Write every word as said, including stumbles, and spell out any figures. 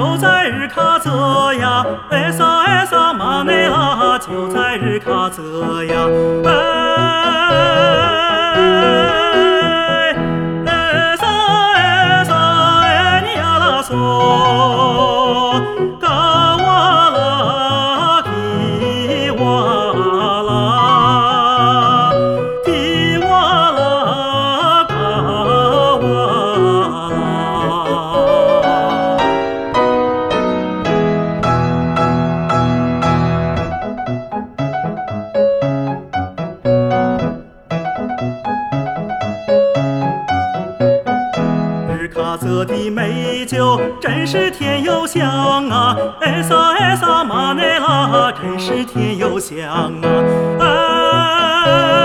就在日喀则呀，哎撒哎撒玛内拉，就在日喀则呀，哎哎撒哎撒哎尼亚拉嗦，嘎哇啦提哇啦，提哇啦嘎哇啦。日喀则的美酒真是甜又香啊，哎撒哎撒玛内拉，真是甜又香啊，哎。